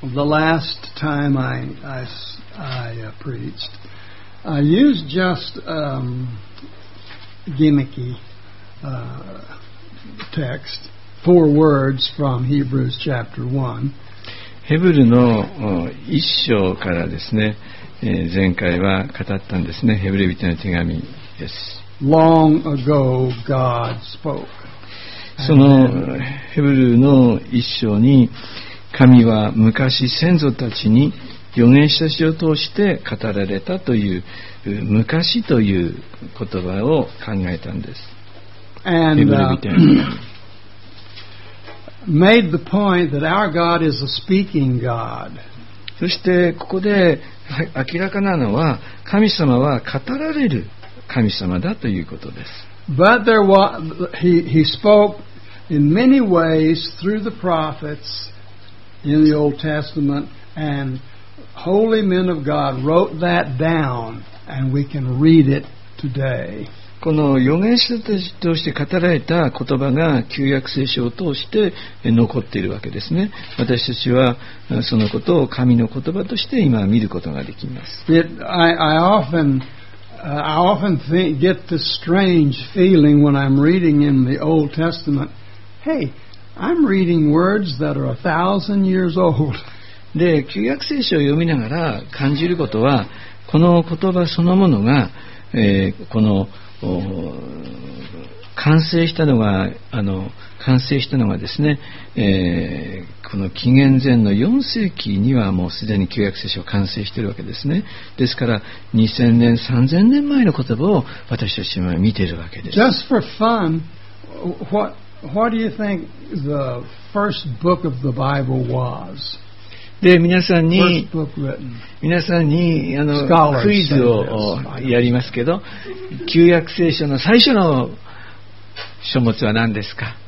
the last time I preached, I used just gimmicky text, 4 words from Hebrews chapter 1. ヘブルの一章からですね、前回は語ったんですね。ヘブル人の手紙です。 Long ago God spoke. そのヘブルの一章に、神は昔先祖たちに預言者たちを通して語られたという昔という言葉を考えたんです。 And, ヘブル人の手紙 made the point that our God is a speaking God. そしてここで明らかなのは、神様は語られる神様だということです。 But he spoke in many ways through the prophets in the Old Testament, and holy men of God wrote that down, and we can read it today. この預言者たちとして語られた言葉が旧約聖書を通して残っているわけですね。私たちはそのことを神の言葉として今見ることができます。 I often get this strange feeling when I'm reading in the Old Testament. Hey, I'm reading words that are 1,000 years old. で、旧約聖書を読みながら感じることは、この言葉そのものが、この完成したのがですね、この紀元前の4世紀にはもうすでに旧約聖書は完成しているわけですね。ですから2000年3000年前の言葉を私たちは見ているわけです。 Just for fun, what do you think the first book of the Bible was? で、皆さんにクイズをやりますけど、旧約聖書の最初の書物は何ですか？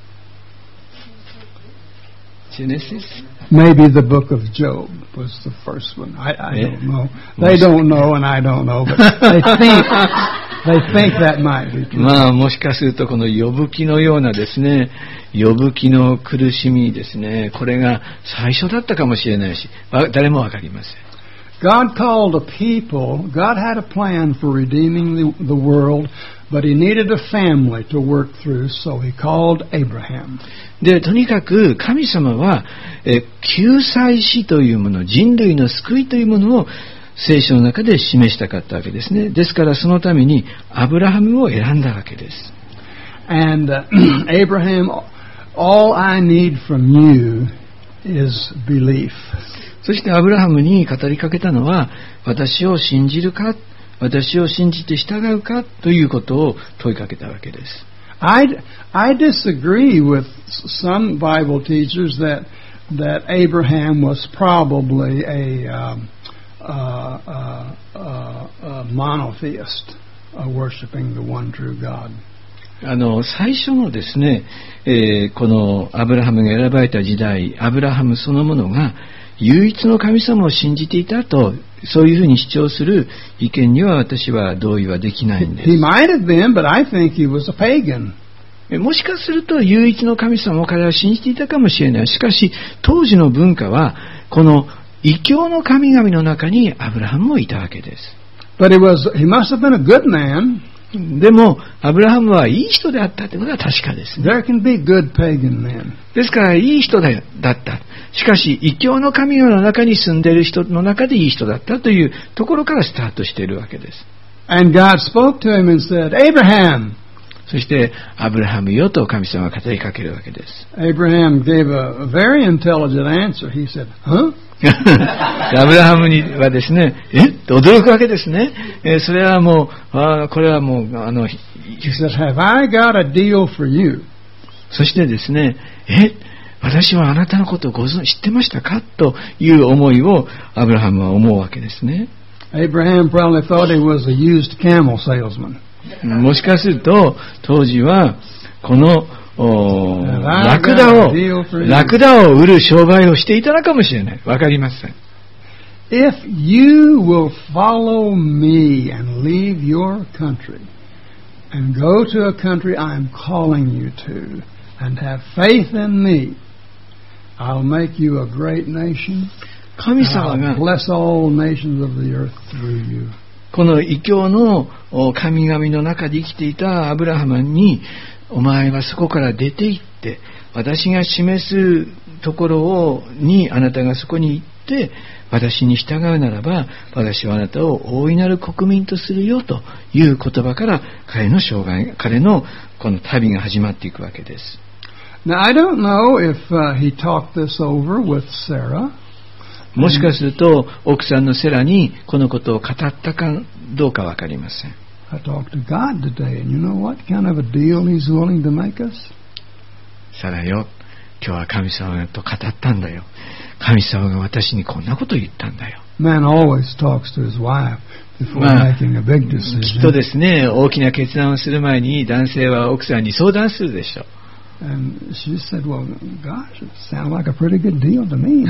Genesis? Maybe the book of Job was the first one. I don't know. They don't know and I don't know, but they think that might be true. まあもしかするとこの呼ぶ記のようなですね、呼ぶ記の苦しみですね、これが最初だったかもしれないし、誰もわかりません。 God called a people. God had a plan for redeeming the world, but He needed a family to work through, so He called Abraham. で、とにかく神様は救済史というもの、人類の救いというものを聖書の中で示したかったわけですね。ですからそのためにアブラハムを選んだわけです。 And Abraham, all I need from you is belief. そしてアブラハムに語りかけたのは、私を信じるか、私を信じて従うかということを問いかけたわけです。 I disagree with some Bible teachers that Abraham was probably a monotheist, worshiping the one true God. 最初のですね、このアブラハムが選ばれた時代、アブラハムそのものが唯一の神様を信じていたと、そういうふうに主張する意見には私は同意はできないんです。 He might have been, but I think he was a pagan. もしかすると唯一の神様を彼は信じていたかもしれない。しかし当時の文化はこの異教の神々の中にアブラハムもいたわけです。 But he must have been a good man. でもアブラハムはいい人であったということは確かですね。 There can be good pagan men. ですからいい人だった。しかし異教の神々の中に住んでいる人の中でいい人だったというところからスタートしているわけです。 And God spoke to him and said, Abraham. そしてアブラハムよと神様が語りかけるわけです。 Abraham gave a very intelligent answer. He said, Huh? アブラハムにはですね、と驚くわけですね。それはもう、これはもう He said, Have I got a deal for you? そしてですね、私はあなたのことを知ってましたかという思いをアブラハムは思うわけですね。 Abraham probably thought he was a used camel salesman. もしかすると当時はこのラクダを売る商売をしていたのかもしれない。わかりません。 If you will follow me and leave your country and go to a country I'm calling you to and have faith in me, I'll make you a great nation. 神様が bless all nations of the earth through you. この異教の神々の中で生きていたアブラハムに、お前はそこから出て行って、私が示すところにあなたがそこに行って私に従うならば、私はあなたを大いなる国民とするよという言葉から彼の生涯、彼のこの旅が始まっていくわけです。 Now I don't know if he talked this over with Sarah. もしかすると奥さんのセラにこのことを語ったかどうかわかりません。 I talked to God today, and you know what kind of a deal He's willing to make us? サラよ、今日は神様と語ったんだよ。神様が私にこんなことを言ったんだよ。 Man always talks to his wife before making a big decision. きっとですね、大きな決断をする前に男性は奥さんに相談するでしょう。 And she said, "Well, gosh, it sounds like a pretty good deal to me."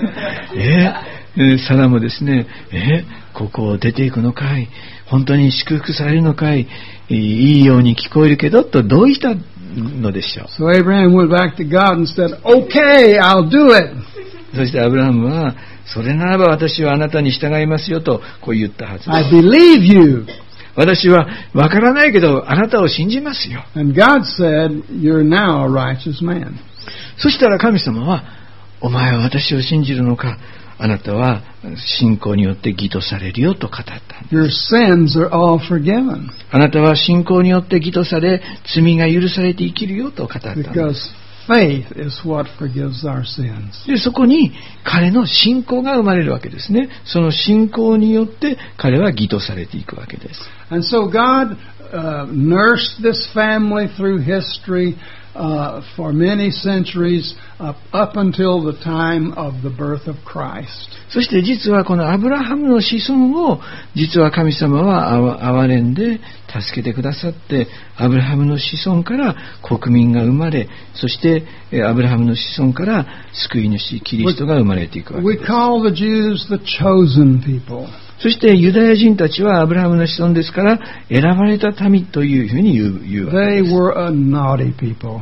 サラもですね、ここを出ていくのかい、本当に祝福されるのかい、いいように聞こえるけどと同意したのでしょう。 So Abraham went back to God and said, "Okay, I'll do it." そしてアブラハムは、それならば私はあなたに従いますよとこう言ったはずです。 I believe you. 私はわからないけどあなたを信じますよ。 And God said, "You're now a righteous man." そしたら神様は、お前は私を信じるのか、あなたは信仰によって義とされるよと語った。 Your sins are all forgiven. あなたは信仰によって義とされ、罪が許されて生きるよと語ったんです。 Because faith is what forgives our sins. で、そこに彼の信仰が生まれるわけですね。その信仰によって彼は義とされていくわけです。 And so God nursed this family through history for many centuries up until the time of the birth of Christ. そして実はこのアブラハムの子孫を実は神様は憐れんで助けてくださって、アブラハムの子孫から国民が生まれ、そしてアブラハムの子孫から救い主キリストが生まれていくわけです。 We call the Jews the chosen people. そしてユダヤ人たちはアブラハムの子孫ですから選ばれた民というふうに言うわけです。 They were a naughty people.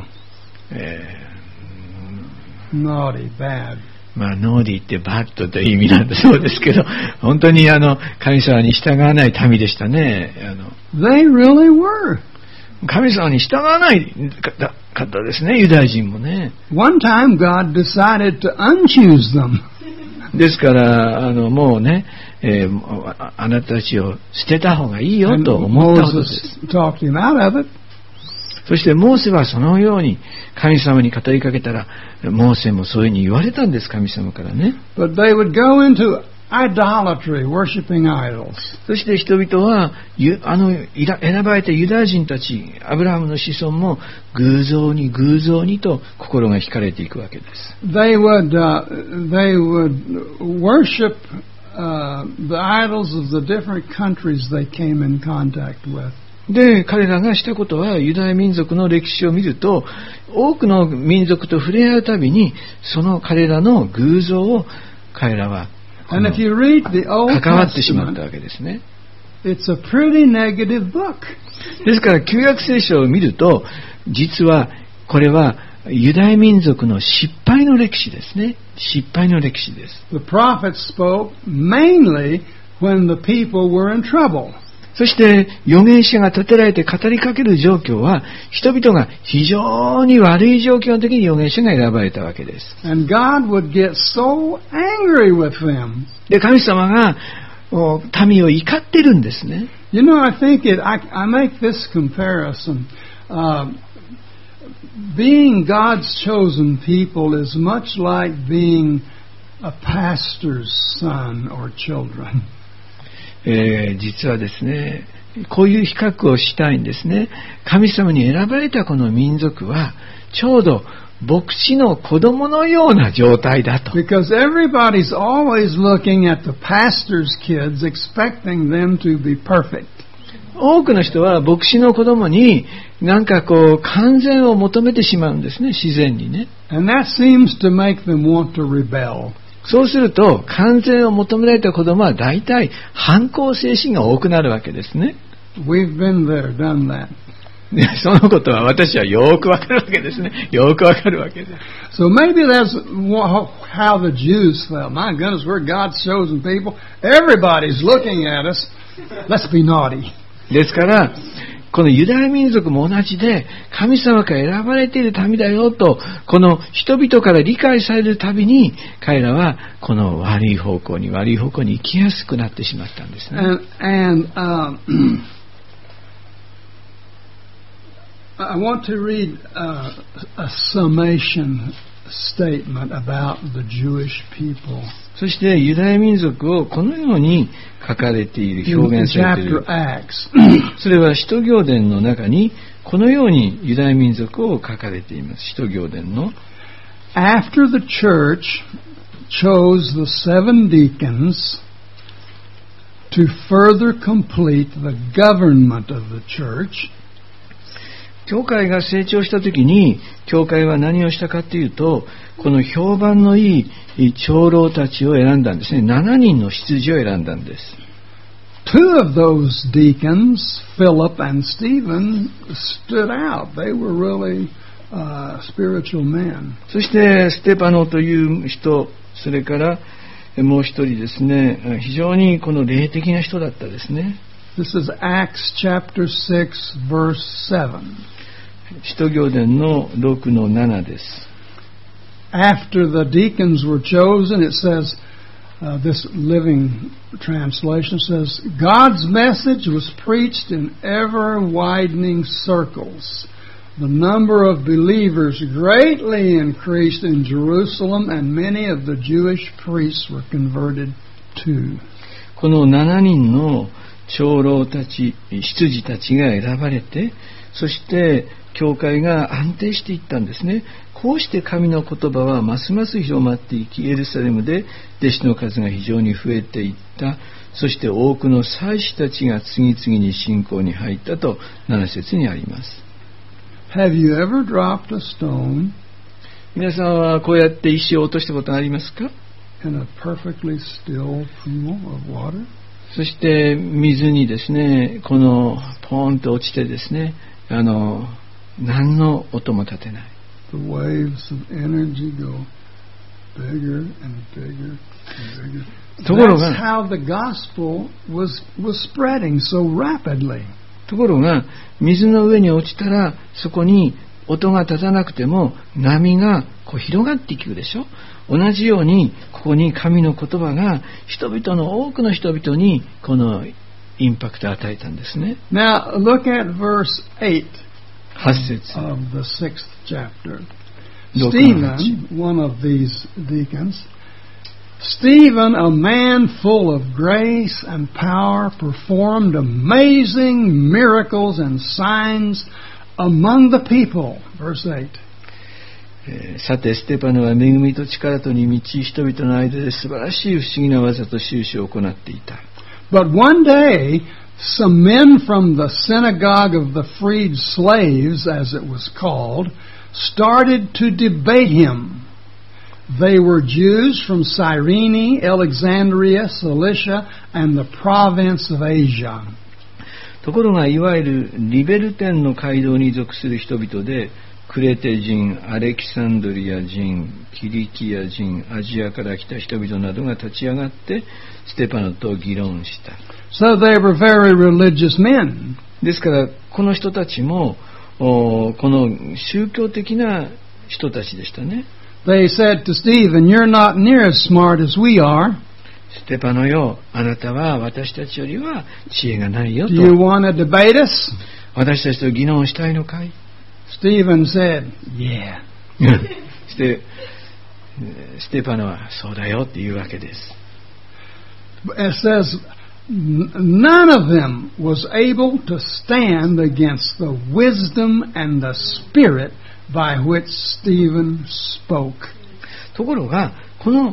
Naughty, bad. ノーディってバッドという意味なんだそうですけど、本当に神様に従わない民でしたね。 They really were. 神様に従わない方ですね、ユダヤ人もね。 One time God decided to unchoose them. ですからもうね、あなたたちを捨てた方がいいよと思ったことです。 Talked him out of it. そしてモーセはそのように神様に語りかけたら、モーセもそういうふうに言われたんです、神様からね。 But they would go into idolatry, worshiping idols. そして人々は選ばれたユダヤ人たち、アブラハムの子孫も偶像にと心が惹かれていくわけです。 They would worship the idols of the different countries they came in contact with. で、彼らがしたことは、ユダヤ民族の歴史を見ると、多くの民族と触れ合うたびに、その彼らの偶像を彼らは関わってしまったわけですね。 It's a pretty negative book. ですから旧約聖書を見ると、実はこれはユダヤ民族の失敗の歴史ですね。失敗の歴史です。 The prophets spoke mainly when the people were in trouble. そして預言者が立てられて語りかける状況は、人々が非常に悪い状況の時に預言者が選ばれたわけです。 And God would get so angry with them. で、神様が民を怒ってるんですね。 You know, I think I make this comparison. Being God's chosen people is much like being a pastor's son or children. 実はですね、こういう比較をしたいんですね。神様に選ばれたこの民族はちょうど牧師の子供のような状態だと。 Because everybody's always looking at the pastor's kids, expecting them to be perfect. 多くの人は牧師の子供になんか完全を求めてしまうんですね、自然にね。 And that seems to make them want to rebel. そうすると完全を求められた子供は大体反抗精神が多くなるわけですね。 We've been there, done that. でそのことは私はよくわかるわけですね。よくわかるわけです。 So maybe that's how the Jews felt. My goodness, we're God's chosen people. Everybody's looking at us. Let's be naughty. ですから、このユダヤ民族も同じで、神様から選ばれている民だよと、この人々から理解されるたびに、彼らはこの悪い方向に生きやすくなってしまったんですね。 I want to read a summation statement about the Jewish people. そしてユダヤ民族をこのように書かれている、表現されている。それは使徒行伝の中にこのようにユダヤ民族を書かれています。使徒行伝の After the church chose the 7 deacons to further complete the government of the church, 教会が成長したときに、教会は何をしたかというと、この評判のいい長老たちを選んだんですね。7人の執事を選んだんです。 Two of those deacons, Philip and Stephen, stood out. They were really spiritual men. そしてステパノという人、それからもう一人ですね、非常にこの霊的な人だったですね。 This is Acts chapter 6 verse 7. 使徒行伝の6の7です。 After the deacons were chosen, it says, this living translation says, God's message was preached in ever-widening circles. The number of believers greatly increased in Jerusalem, and many of the Jewish priests were converted too. この7人の長老たち、執事たちが選ばれて、そして教会が安定していったんですね。こうして神の言葉はますます広まっていき、エルサレムで弟子の数が非常に増えていった。そして多くの祭司たちが次々に信仰に入ったと7節にあります。 Have you ever dropped a stone 皆さんはこうやって石を落としたことありますか？ in a perfectly still pool of water? そして水にですね、このポーンと落ちてですね、何の音も立てない。 The waves of energy go bigger and bigger and bigger. ところが That's how the gospel was spreading so rapidly. ところが水の上に落ちたら、そこに音が立たなくても波がこう広がっていくでしょ。同じようにここに神の言葉が人々の多くの人々にこのインパクトを与えたんですね。 Now look at verse 8 8節 of the 6th chapter. Stephen, one of these deacons, Stephen, a man full of grace and power, performed amazing miracles and signs among the people. Verse 8. さてステパノは恵みと力とに満ち、人々の間で素晴らしい不思議な技と印を行っていた。 But one day, some men from the synagogue of the freed slaves, as it was called, started to debate him. They were Jews from Cyrene, Alexandria, Cilicia, and the province of Asia. ところがいわゆるリベルテンの街道に属する人々で、クレテ人、アレキサンドリア人、キリキア人、アジアから来た人々などが立ち上がってステパノと議論した。 So they were very religious men. ですからこの人たちもこの宗教的な人たちでしたね。 They said to Stephen, "You're not near as smart as we are. ステパノよ、あなたは私たちよりは知恵がないよと。 Do you want to debate us?" 私たちと議論したいのかい？ Stephen said, "Yeah." してステパノはそうだよって言うわけです。 It says, none of them was able to stand against the wisdom and the spirit by which Stephen spoke. ところがこの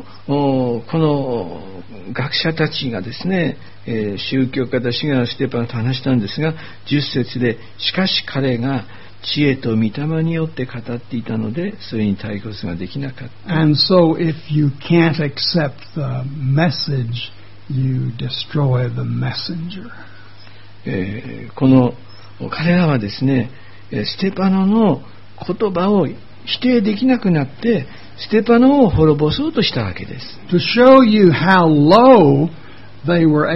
学者たちがですね、宗教家たちがステパノと話したんですが、10節でしかし彼が知恵と御霊によって語っていたので、それに対抗するができなかった。 And so if you can't accept the message, you destroy the messenger. この彼らはですね、 ステパノの言葉を否定できなくなってステパノを滅ぼそうとしたわけです。 To show you how low they were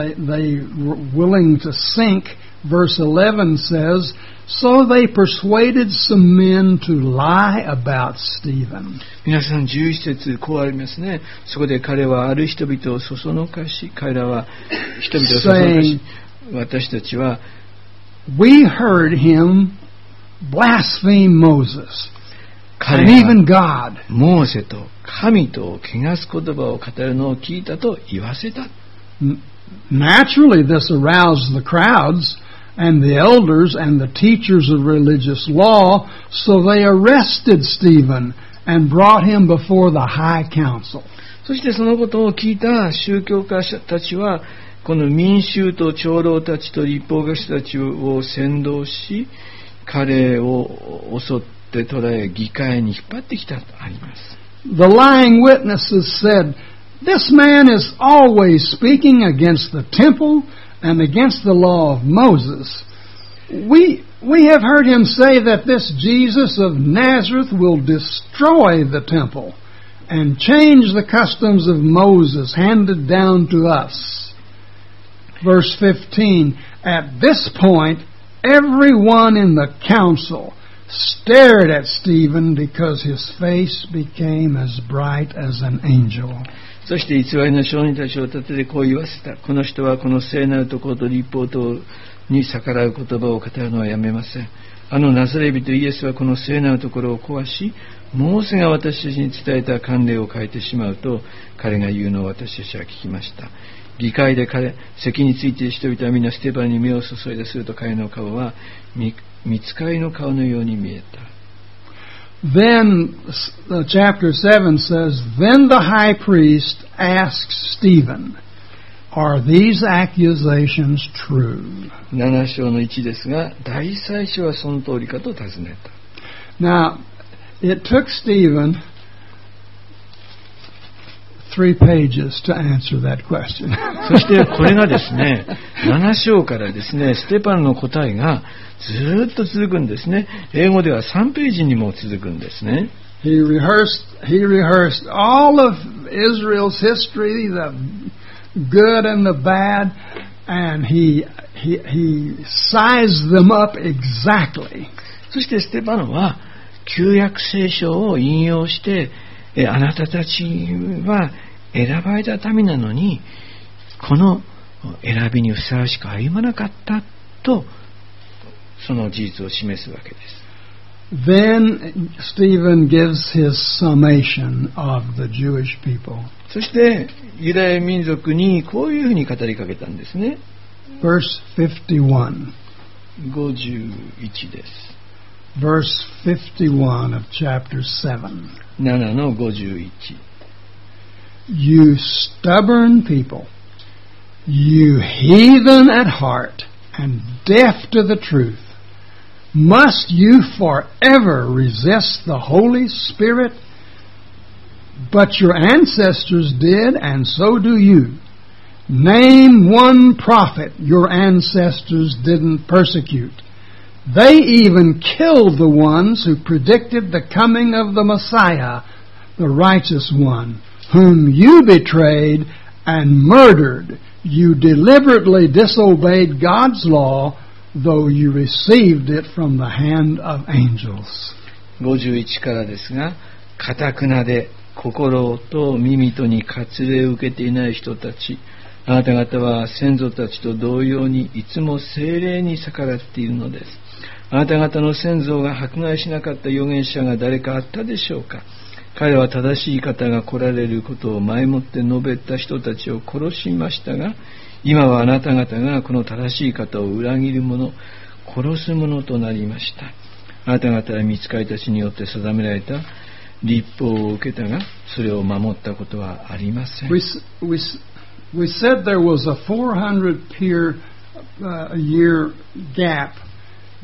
willing to sink, verse 11 says, so they persuaded some men to lie about Stephen. 皆さん11節こうありますね。そこで彼はある人々をそそのかし、彼らは人々をそそのかし、私たちは We heard him blaspheme Moses and 彼 even は God. モーセと神とを汚す言葉を語るのを聞いたと言わせた。 Naturally, this aroused the crowds and the elders and the teachers of religious law, so they arrested Stephen and brought him before the high council. そしてそのことを聞いた宗教家たちはこの民衆と長老たちと立法学者たちを扇動し彼を襲って捕らえ議会に引っ張ってきたとあります。 The lying witnesses said, This man is always speaking against the temple and against the law of Moses. We have heard him say that this Jesus of Nazareth will destroy the temple and change the customs of Moses handed down to us. Verse 15, At this point, everyone in the council stared at Stephen because his face became as bright as an angel. そして偽りの証人たちを立ててこう言わせた。この人はこの聖なるところと立法とに逆らう言葉を語るのはやめません。あのナザレ人イエスはこの聖なるところを壊し、モーセが私たちに伝えた慣例を変えてしまうと彼が言うのを私たちは聞きました。議会で席についている人々はみんなステパノに目を注いですると彼の顔は御使いの顔のように見えた。 Then, chapter 7 says, Then the high priest asked Stephen, Are these accusations true? 7章の1ですが、大祭司はその通りかと尋ねた。 Now, it took Stephen 3 pages to answer that question. そしてこれがですね、7章からですね、ステパノの答えがずっと続くんですね。英語では3ページにも続くんですね。 He rehearsed all of Israel's history, the good and the bad, and he sized them up exactly. そしてステパノは旧約聖書を引用して、あなたたちは選ばれた民なのにこの選びにふさわしく歩まなかったとその事実を示すわけです。 Then Stephen gives his summation of the Jewish people. そしてユダヤ民族にこういうふうに語りかけたんですね。 Verse 51. 51です。 Verse 51 of chapter 7. 7の51。 You stubborn people, you heathen at heart and deaf to the truth, must you forever resist the Holy Spirit? But your ancestors did, and so do you. Name one prophet your ancestors didn't persecute. They even killed the ones who predicted the coming of the Messiah, the righteous one, whom you betrayed and murdered. You deliberately disobeyed God's law, though you received it from the hand of angels. 51からですが、堅くなで心と耳とに割礼を受けていない人たち、あなた方は先祖たちと同様にいつも聖霊に逆らっているのです。あなた方の先祖が迫害しなかった預言者が誰かあったでしょうか。彼は正しい方が来られることを前もって述べた人たちを殺しましたが、今はあなた方がこの正しい方を裏切る者、殺す者となりました。あなた方は御使いたちによって定められた律法を受けたが、それを守ったことはありません。 We said there was a 400 year gap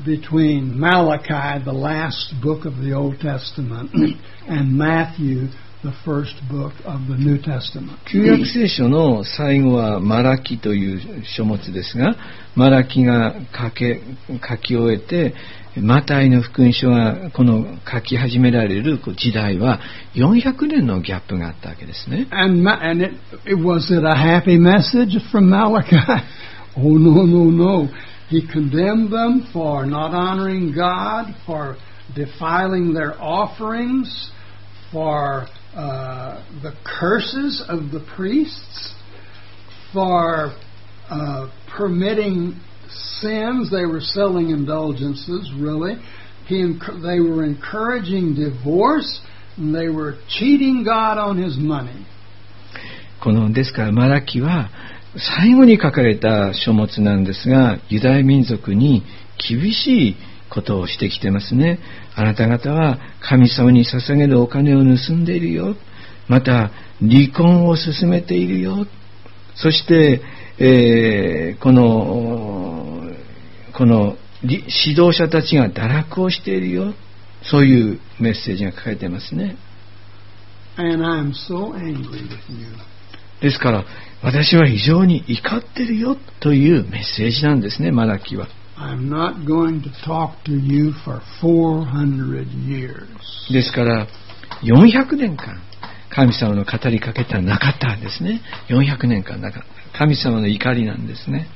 between Malachi, the last book of the Old Testament, and Matthew, the first book of the New Testament. 旧約聖書の最後はマラキという書物ですが、マラキが書き終えて、マタイの福音書がこの書き始められる時代は400年のギャップがあったわけですね。 And was it a happy message from Malachi? Oh, no, no, no. He condemned them for not honoring God, for defiling their offerings, for the curses of the priests, for permitting sins. They were selling indulgences, really. They were encouraging divorce, and they were cheating God on His money. ですからマラキは最後に書かれた書物なんですが、ユダヤ民族に厳しいことをしてきてますね。あなた方は神様に捧げるお金を盗んでいるよ。また離婚を進めているよ。そして、この指導者たちが堕落をしているよ。そういうメッセージが書かれていますね。 And I'm so angry with you. ですから私は非常に怒ってるよというメッセージなんですね、マラキは。 I'm not going to talk to you for 400 years. ですから400年間神様の語りかけてはなかったんですね。400年間なかった。神様の怒りなんですね。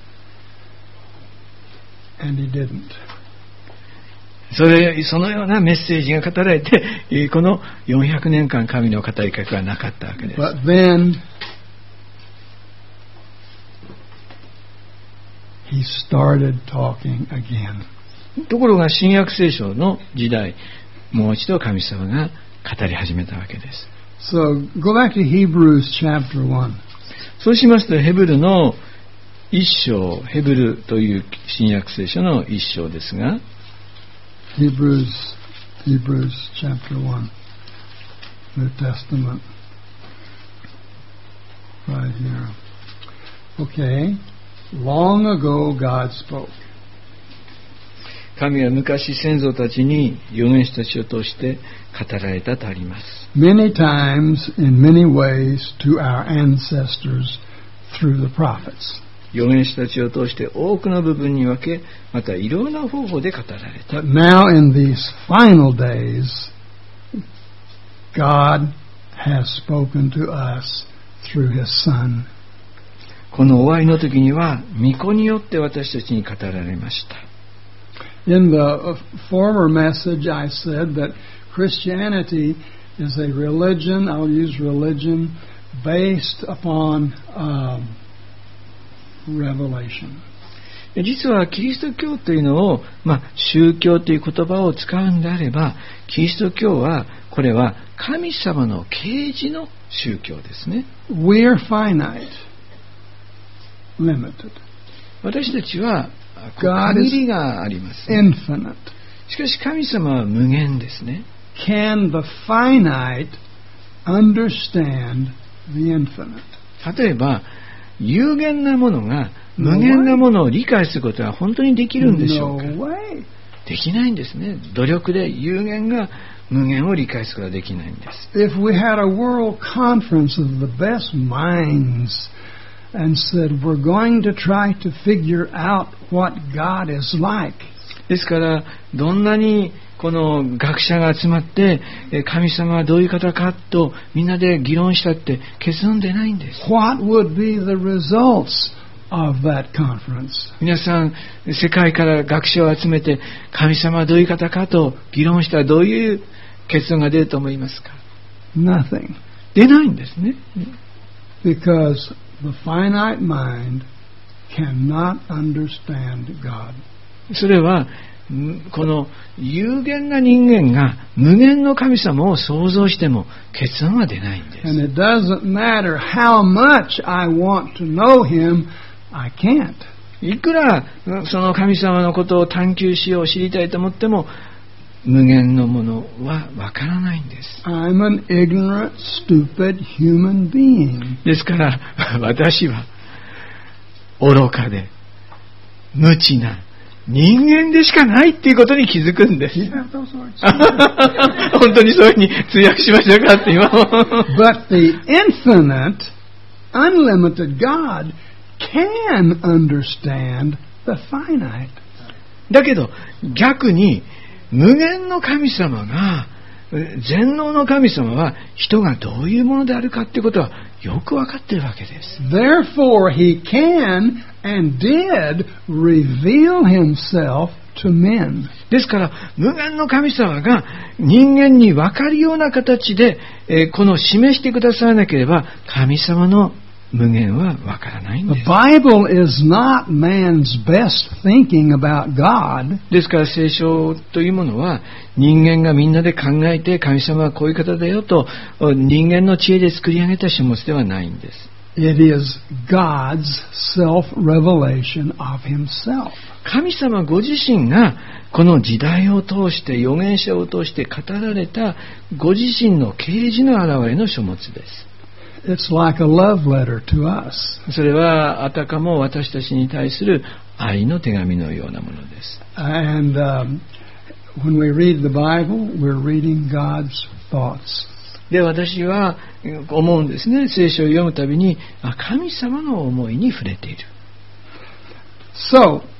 And he didn't. そのようなメッセージが語られて、この400年間神の語りかけはなかったわけです。 But then he started talking again. ところが新約聖書の時代、もう一度神様が語り始めたわけです。 So go back to Hebrews chapter 1. そうしますとヘブルの一章、ヘブルという新約聖書の一章ですが、 Hebrews chapter 1, New Testament, right here. Okay. Long ago God spoke. 神は昔先祖たちに預言者たちを通して語られたとあります。 Many times, in many ways, to our ancestors through the prophets. 預言者たちを通して多くの部分に分け、またいろんな方法で語られた。 But now in these final days, God has spoken to us through His Son. この終わりの時には御子によって私たちに語られました。 In the former message I said that Christianity is a religion, I'll use religion, based upon revelation. 実はキリスト教というのを、宗教という言葉を使うんであれば、キリスト教はこれは神様の啓示の宗教ですね。 We're finite, limited. 私たちは限りがあります。 Infinite. しかし神様は無限ですね。 Can the finite understand the infinite? 例えば有限なものが無限なものを理解することは本当にできるんでしょうか？ No way. できないんですね。努力で有限が無限を理解することはできないんです。 If we had a world conference of the best minds and said we're going to try to figure out what God is like. ですからどんなにこの学者が集まって神様はどういう方かとみんなで議論したって結論出ないんです。 What would be the results of that conference? 皆さん世界から学者を集めて神様はどういう方かと議論したらどういう結論が出ると思いますか？ Nothing. 出ないんですね。 Because the finite mind cannot understand God. それはこの有限な人間が無限の神様を想像しても結論は出ないんです。 And it doesn't matter how much I want to know Him, I can't. いくらその神様のことを探求しよう知りたいと思っても無限のものはわからないんです。 I'm an ignorant, stupid human being. ですから私は愚かで無知な人間でしかないっていうことに気づくんです。 You have those words? 本当にそういうふうに通訳しましょうかって今。 But the infinite, unlimited God can understand the finite. だけど逆に無限の神様が、全能の神様は人がどういうものであるかっていうことはよくわかっているわけです。 Therefore, he can and did reveal himself to men. ですから無限の神様が人間に分かるような形で、この示してくださらなければ神様の無限は分からないんで The す。 Bible is not man's best thinking about God. ですから聖書というものは人間がみんなで考えて神様はこういう方だよと人間の知恵で作り上げた書物ではないんです。 It is God's self-revelation of himself. 神様ご自身がこの時代を通して預言者を通して語られたご自身の啓示の現れの書物です。 It's like a love letter to us. それはあたかも私たちに対する愛の手紙のようなものです。 And when we read the Bible, we're reading God's thoughts. で、私は思うんですね。聖書を読むたびに神様の思いに触れている。 So,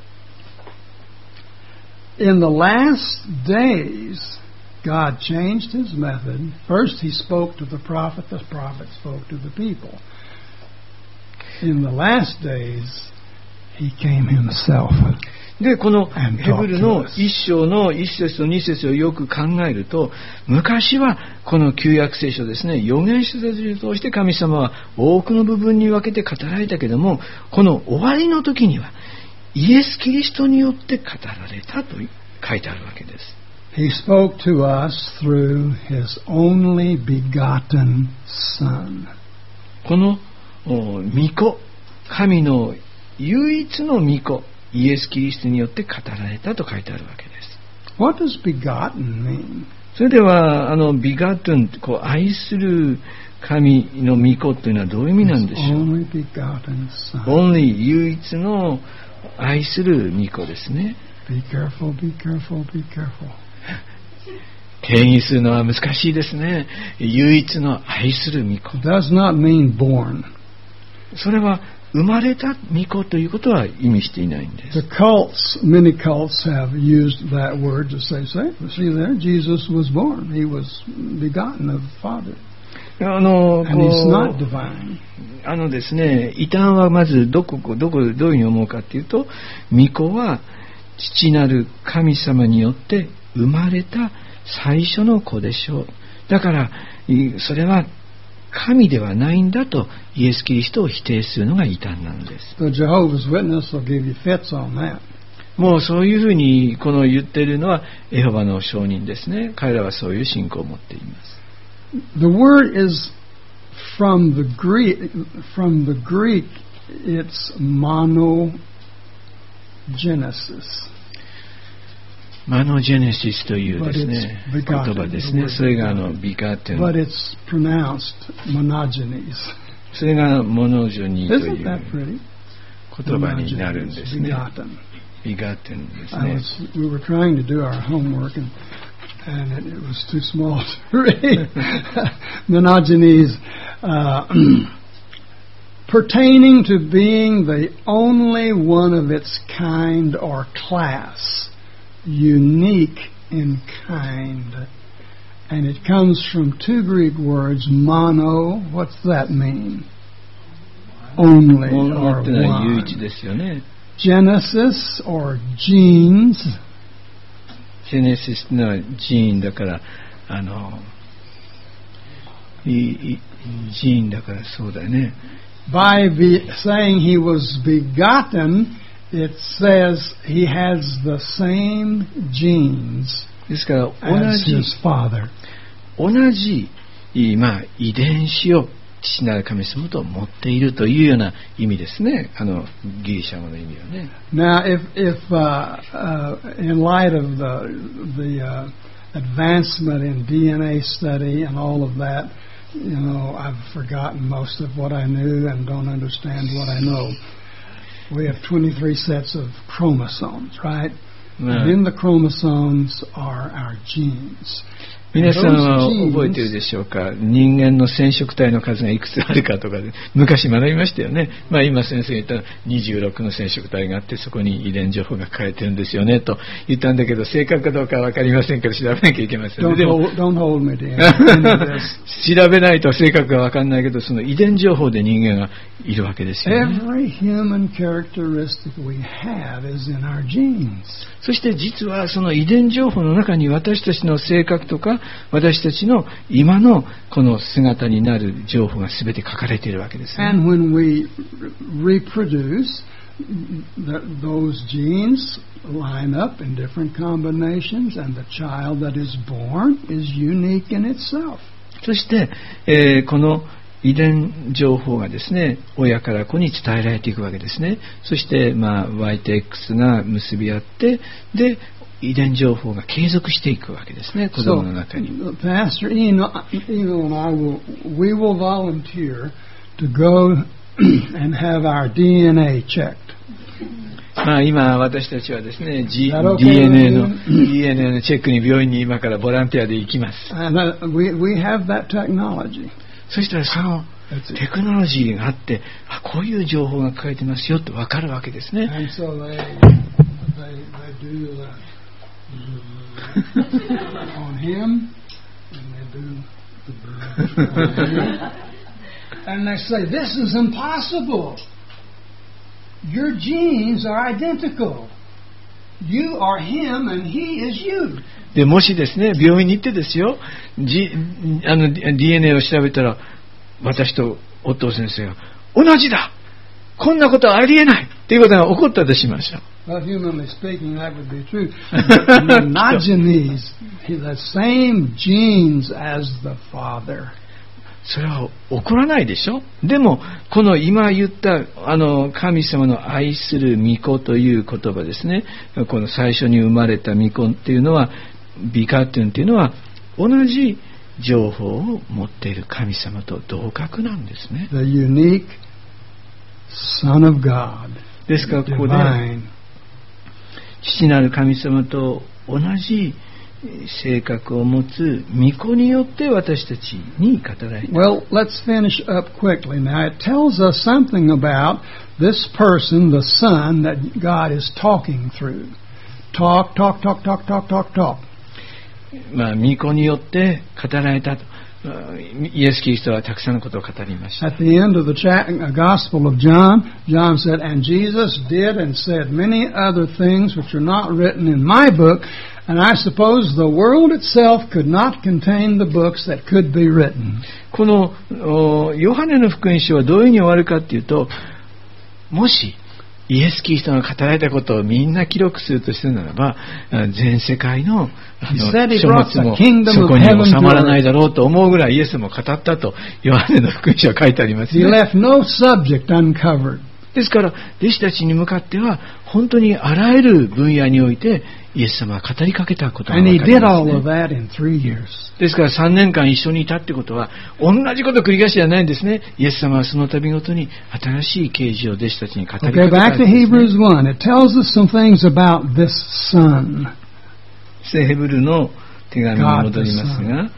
in the last days, God changed his method. First, he spoke to the prophet spoke to the people. In the last days, he came himself. で、このヘブルの一章の一節と二節をよく考えると、昔はこの旧約聖書ですね、預言者たちを通して神様は多くの部分に分けて語られたけども、この終わりの時にはイエス・キリストによって語られたと書いてあるわけです。 He spoke to us through his only begotten Son. この御子、神の唯一の御子、イエス・キリストによって語られたと書いてあるわけです。 What does begotten mean? それではビガトン、愛する神の御子というのはどういう意味なんでしょう。 Only begotten Son. Only 唯一の愛する御子ですね。 Be careful, be careful, be careful. 定義するのは難しいですね。唯一の愛する御子。 It does not mean born. それは生まれた御子ということは意味していないんです。 The cults, many cults have used that word to say, see there, Jesus was born. He was begotten of the Father. And he's not divine. ですね、異端はまずどういうふうに思うかというと、御子は父なる神様によって生まれた最初の子でしょう。だからそれは神ではないんだとイエス・キリストを否定するのが異端なんです。 The Jehovah's Witness will give you fits on that. もうそういうふうに言っているのはエホバの証人ですね。彼らはそういう信仰を持っています。 The word is from the Greek. From the Greek, it's monogenesis. マノジェネシスというですね、 But it's 言葉ですね。それがビガテン。 But it's pronounced monogenes. それがモノジョニーとい Isn't that う pretty? 言葉になるんですね。 Begotten. ビガテンですね。 We were trying to do our homework and it was too small to read. Monogenes, pertaining to being the only one of its kind or class, unique in kind. And it comes from two Greek words, mono, what's that mean? Only モノ or ってのは唯一 one. ですよね。 Genesis or genes. ジェネシスのジーンだからジーンだからそうだよね。 By saying he was begotten, it says he has the same genes ですから as his father. 同じ遺伝子を父なる神様と持っているというような意味ですね。ギリシャ語の意味はね。 Now, if in light of the advancement in DNA study and all of that, I've forgotten most of what I knew and don't understand what I know. we have 23 sets of chromosomes, right? まあ And in the chromosomes are our genes. 皆さんは覚えているでしょうか。人間の染色体の数がいくつあるかとかで昔学びましたよね。まあ今先生が言った26の染色体があってそこに遺伝情報が書かれてるんですよねと言ったんだけど正確かどうかは分かりませんから調べなきゃいけませんね。でも Don't hold me to this. 調べないと正確が分かんないけどその遺伝情報で人間がいるわけですよね。 Every human characteristic we have is in our genes. そして実はその遺伝情報の中に私たちの性格とか私たちの今のこの姿になる情報が全て書かれているわけですね。 And when we reproduce, those genes line up in different combinations, and the child that is born is unique in itself. そして、この遺伝情報がですね、親から子に伝えられていくわけですね。そして、Y と X が結び合って、で、遺伝情報が継続していくわけですね、子供の中に。 So, Pastor Eno and I we will volunteer to go and have our DNA checked. 今私たちはですね、 okay? DNA のチェックに病院に今からボランティアで行きます。 And we have that technology. そしたらそのテクノロジーがあって、こういう情報が書かれてますよって分かるわけですね。 And so they do on him, and they do and they say, "This is impossible. Your genes are identical. You are him, and he is you." でもしですね、病院に行ってですよ、DNA を調べたら私と夫先生が同じだ、こんなことはありえないっていうことが起こったとしましょう。 Well, humanly speaking, that would be true. Monogenes, the same genes as the father. それは起こらないでしょ。でもこの今言った神様の愛する御子という言葉ですね。この最初に生まれた御子っていうのはビカトゥンっていうのは同じ情報を持っている神様と同格なんですね。 The unique Son of God. ですからここで父なる神様と同じ性格を持つ御子によって私たちに語られた。 Well, let's finish up quickly. Now, it tells us something about this person, the Son, that God is talking through. Talk. 御子によって語られたと。イエス・キリストはたくさんのことを語りました。 At the end of the Gospel of John, John said, "And Jesus did and said many other things which are not written in my book, and I suppose the world itself could not contain the books that could be written." このヨハネの福音書はどういうふうに終わるかっていうと、もしイエス・キリストが語られたことをみんな記録するとするならば、全世界の書物もそこに収まらないだろうと思うぐらいイエスも語ったとヨハネの福音書は書いてありますね。 He left no subject uncovered. ですから弟子たちに向かっては本当にあらゆる分野においてイエス様は語りかけたことが分かりますね。 And he did all of that in 3 years. ですから3年間一緒にいたってことは同じことを繰り返しじゃないんですね。イエス様はその度ごとに新しい啓示を弟子たちに語りかけたんですね。 Okay, back to Hebrews 1. It tells us some things about this Son. ヘブルの手紙に戻りますが、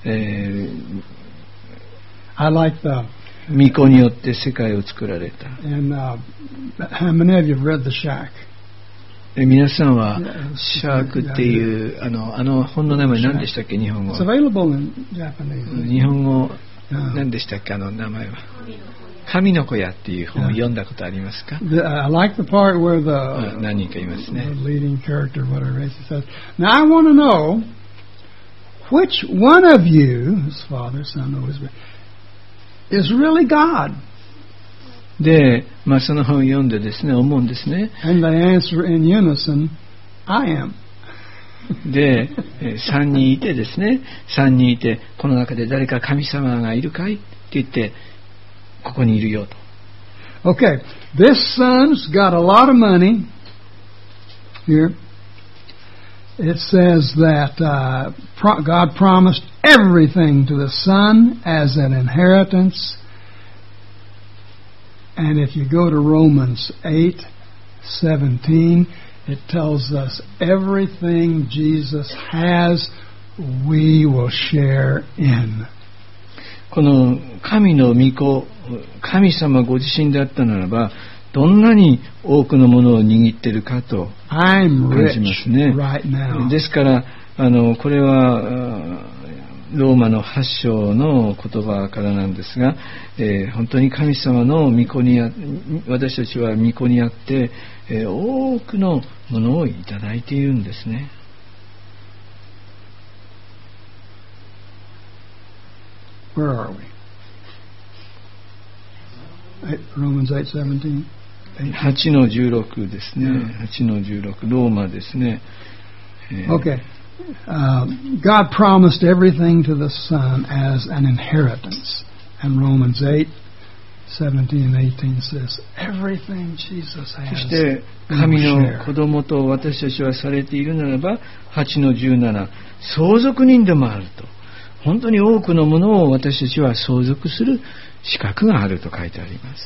I like the 御子によって世界を作られた。 and how many of you have read The Shack? 皆さんはシャークっていう本の名前何でしたっけ？日本語。 It's available in Japanese. 日本語何でしたっけ？名前は。神の子やっていう本を読んだことありますか？ I like the part where the 何人かいますね。 leading character, whatever it says. Now I want to know which one of you, his Father, Son, Holy Spirit, is really God. で、その本を読んでですね、思うんですね。 And they answer in unison, I am. で、3人いてですね、3人いて、この中で誰か神様がいるかいって言って、ここにいるよと。 Okay, this son's got a lot of money. Here. It says that God promised everything to the son as an inheritance. And if you go to Romans 8:17, it tells us everything Jesus has, we will share in. この神の御子、神様ご自身であったならば、どんなに多くのものを握っているかと感じますね。ですから、これはローマの8章の言葉からなんですが、本当に神様の御子に私たちは御子にあって、多くのものをいただいているんですね。 Where are we? Romans 8:17. 8の16ですね。8の16、ローマですね。 Okay. God promised everything to the Son as an inheritance. And Romans 8:17 and 18 says, everything Jesus has. そして、神の子供と私たちはされているならば、8の17、相続人でもあると。本当に多くのものを私たちは相続する資格があると書いてあります。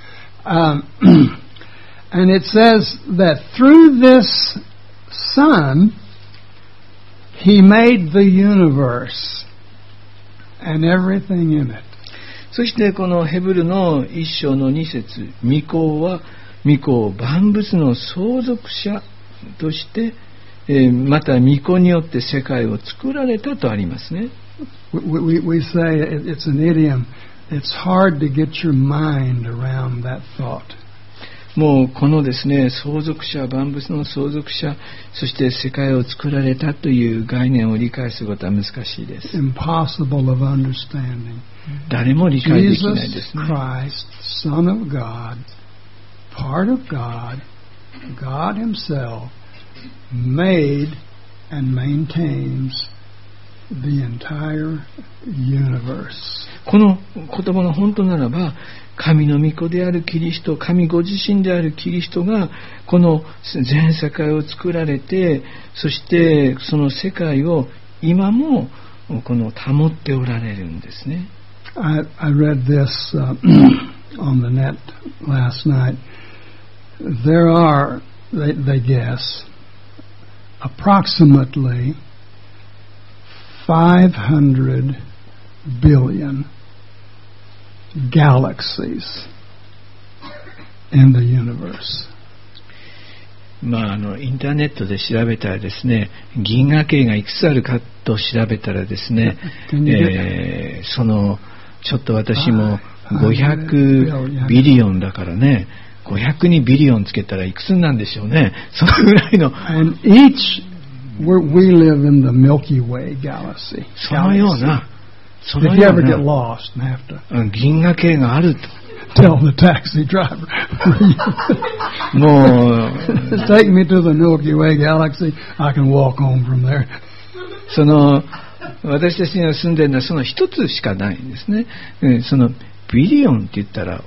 And it says that through this Son, He made the universe and everything in it. そしてこのヘブルの1章の2節、御子は御子を万物の相続者として、また御子によって世界を作られたとありますね。 We say it's an idiom. It's hard to get your mind around that thought. もうこのですね、相続者、万物の相続者、そして世界を作られたという概念を理解することは難しいです。 Impossible of understanding. 誰も理解できないですね。 Jesus Christ, Son of God, part of God, God Himself, made and maintains the entire universe. この言葉が本当ならば、神の御子であるキリスト、神ご自身であるキリストがこの全世界を作られて、そしてその世界を今もこの保っておられるんですね。 I read this on the net last night. There are, they guess, approximately 500 billion galaxies in the universe. インターネットで調べたらですね、銀河系がいくつあるかと調べたらですね、そのちょっと私も500ビリオンだからね、500にビリオンつけたらいくつなんでしょうね。そのぐらいの。 And each, we live in the Milky Way galaxy. そのような。 If you ever get lost and have to 銀河系があると tell the taxi driver もう take me to the Milky Way galaxy, I can walk home from there. その私たちが住んでるのはその一つしかないんですね。そのビリオンって言ったら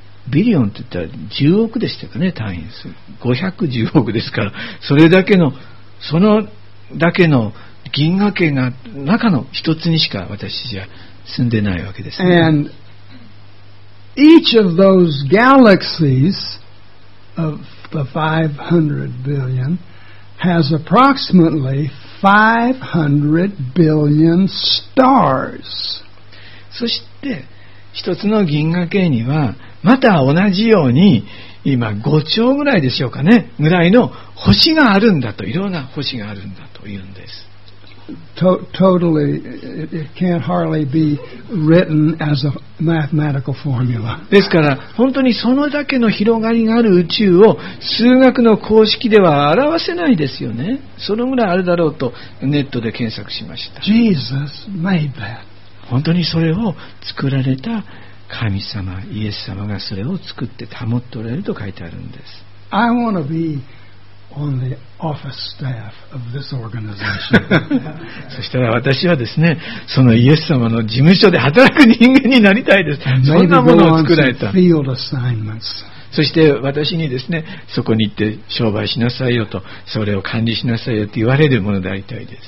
10億でしたかね、単位です。510億ですから、それだけのそのだけの銀河系が中の一つにしか私じゃ住んでないわけですね。 And each of those galaxies of the 500 billion has approximately 500 billion stars. そして一つの銀河系にはまた同じように今5兆ぐらいでしょうかね、ぐらいの星があるんだと、いろんな星があるんだというんです。 Totally, it can't hardly be written as a mathematical formula. ですから本当にそのだけの広がりがある宇宙を数学の公式では表せないですよね。そのぐらいあるだろうとネットで検索しました。 Jesus made that. 本当にそれを作られた神様、イエス様がそれを作って保っておられると書いてあるんです。 I want to be on the office staff of this organization. そしたら私はですね、そのイエス様の事務所で働く人間になりたいです。そんなものを作られた。そして私にですね、そこに行って商売しなさいよと、それを管理しなさいよと言われるものでありたいです。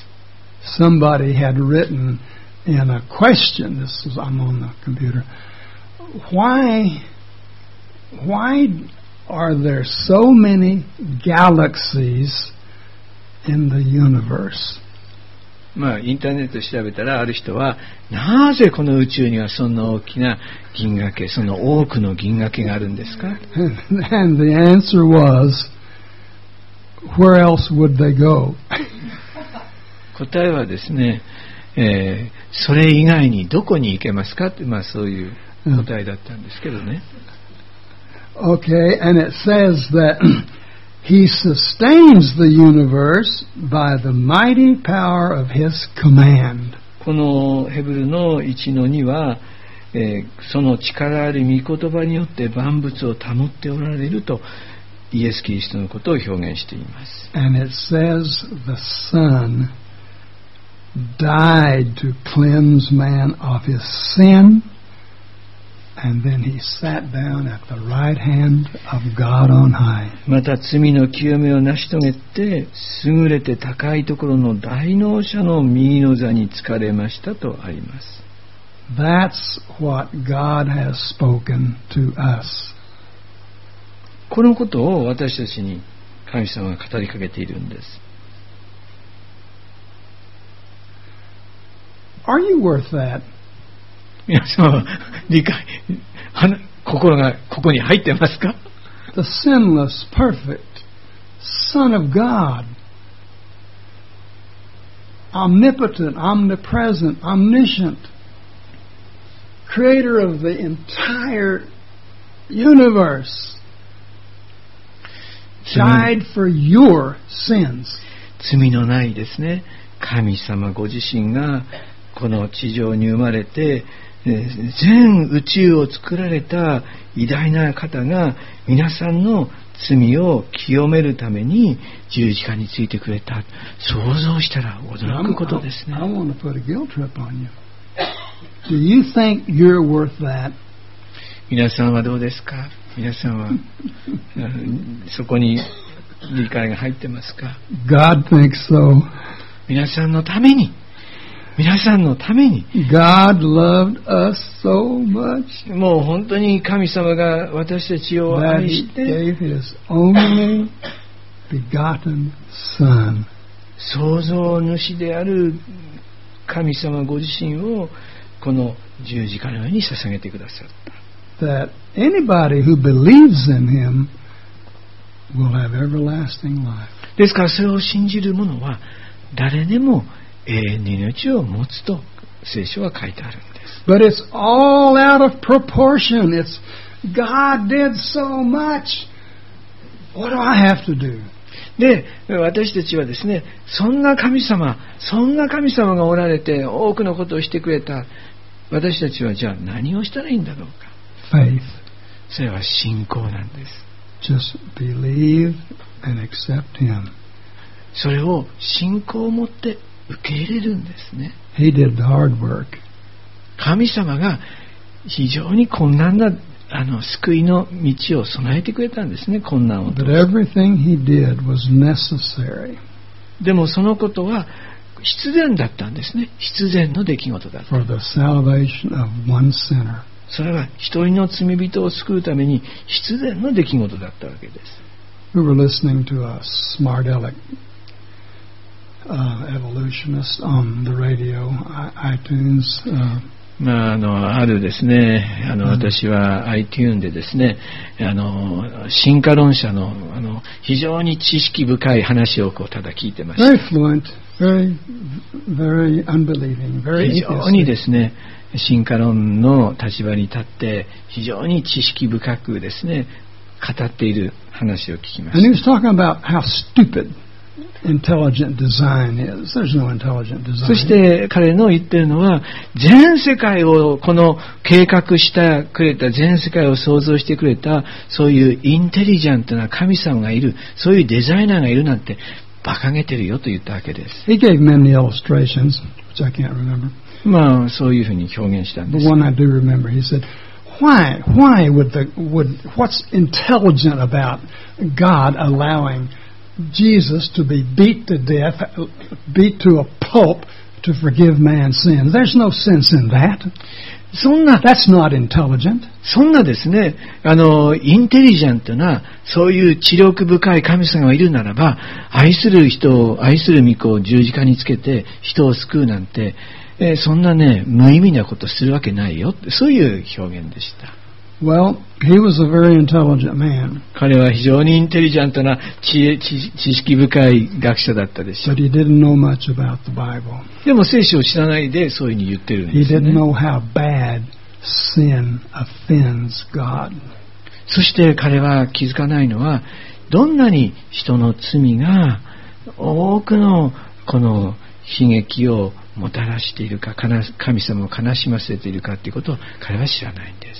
Somebody had written in a question, I'm on the computer, why why are there so many galaxies in the universe? インターネットで調べたら、ある人はなぜこの宇宙にはそんな大きな銀河系、その多くの銀河系があるんですか？ And the answer was, where else would they go? 答えはですね、それ以外にどこに行けますかって、そういう答えだったんですけどね。 Okay, and it says that He sustains the universe by the mighty power of His command. このヘブルの 1-2 は、その力ある御言葉によって万物を保っておられるとイエス・キリストのことを表現しています。 And it says the Son died to cleanse man of his sin, and then He sat down at the right hand of God on high. また罪の清めを成し遂げて優れて高いところの大能者の右の座につかれましたとあります。 That's what God has spoken to us. このことを私たちに神様が語りかけているんです。 Are you worth that? 皆様は理解、心がここに入ってますか？ The sinless, perfect Son of God, omnipotent, omnipresent, omniscient, creator of the entire universe, died for your sins. 罪のないですね、神様ご自身がこの地上に生まれて全宇宙を作られた偉大な方が皆さんの罪を清めるために十字架についてくれた。想像したら驚くことですね。 I want to put a guilt trip on you. Do you think you're worth that? 皆さんはどうですか？皆さんはそこに理解が入ってますか？ God thinks so. 皆さんのために God loved us so much もう本当に神様が私たちを that 愛 He して gave His only begotten Son. 創造主である神様ご自身をこの十字架の上に捧げてくださった。 That anybody who believes in Him will have everlasting life. ですからそれを信じる者は誰でも永遠の命を持つと聖書は書いてあるんです。 But it's all out of proportion. It's God did so much. What do I have to do? で、私たちはですね、そんな神様がおられて多くのことをしてくれた。私たちはじゃあ何をしたらいいんだろうか。 Faith. それは信仰なんです。 Just believe and accept Him. それを信仰を持って受け入れるんですね。 He did the hard work. 神様が非常に困難な救いの道を備えてくれたんですね。困難を通 But して。 everything He did was necessary でもそのことは必然だったんですね。必然の出来事だった。 for the salvation of one sinner. それは一人の罪人を救うために必然の出来事だったわけです。 We were listening to a smart aleck evolutionist on the radio, iTunes. あるですね、私は iTunes でですね、進化論者の非常に知識深い話をただ聞いてました。 Very fluent, very unbelieving, very 非常に atheistic. ですね、進化論の立場に立って非常に知識深くですね、語っている話を聞きま And he し was talking about how stupid intelligent design is. There's no intelligent た。 design. そして彼の言ってるのは、全世界をこの計画してくれた、全世界を創造してくれた、そういうインテリジェントな神様がいる、そういうデザイナーがいるなんて馬鹿げてるよと言ったわけです。 He gave many illustrations, which I can't remember. そういうふうに表現したんで The す。 one I do remember, he said, why what's intelligent about God allowing Jesus to be beat to death, beat to a pulp to forgive man's sins? There's no sense in that. そんな That's not intelligent. そんなですね、インテリジェントな、そういう知力深い神様がいるならば、愛する人を、愛する御子を十字架につけて人を救うなんて、そんなね、無意味なことするわけないよ。そういう表現でした。 Well, he was a very intelligent man. 彼は非常にインテリジェントな知識深い学者だったでしょう。 But he didn't know much about the Bible. でも聖書を知らないでそういうふうに言ってるん He ですよ didn't ね。 know how bad sin offends God. そして彼は気づかないのは、どんなに人の罪が多くのこの悲劇をもたらしているか、神様を悲しませているかということを彼は知らないんです。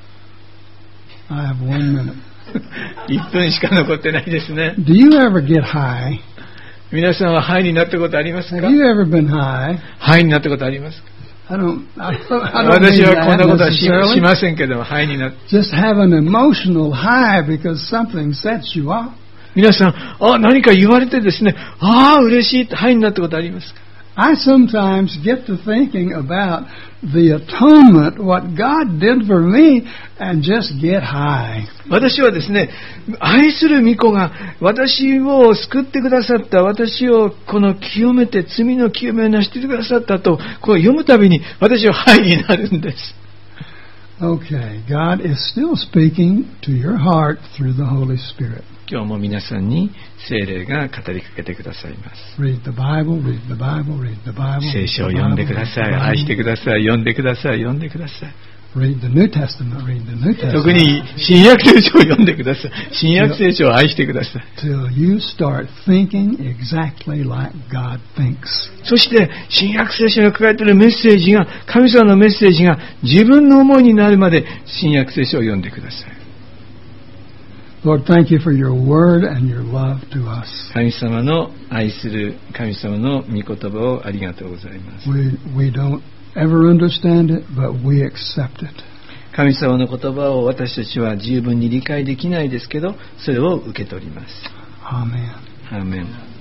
I have 1 minute. 1分しか残ってないですね。 Do you ever get high? 皆さんはハイになったことありますか？ Have you ever been high? ハイになったことありますか？ I don't 私 mean はこんな that ことはし necessarily. ませんけども、ハイになって。 Just have an emotional high because something sets you off. 皆さん、何か言われてですね、嬉しいってハイになったことありますか？ I sometimes get to thinking about the atonement, what God did for me, and just get high. 私はですね、愛する御子が私を救ってくださった、私をこの清めて、罪の清めをなしてくださったと、こう読むたびに私はハイになるんです。 Okay, God is still speaking to your heart through the Holy Spirit. 今日も皆さんに聖霊が語りかけてくださいます。 Read the Bible, read the Bible, read the Bible. 聖書を読んでください。愛してください。読んでください。読んでください。 Read the New Testament, read the New Testament. 特に新約聖書を読んでください。新約聖書を愛してください。 Till you start thinking exactly like God thinks. そして新約聖書に書かれているメッセージが、神様のメッセージが自分の思いになるまで新約聖書を読んでください。 Lord, thank you for your word and your love to us. 神様の愛する神様の御言葉をありがとうございます。 We don't ever understand it, but we accept it. 神様の言葉を私たちは十分に理解できないですけど、それを受け取ります。 Amen. アーメン。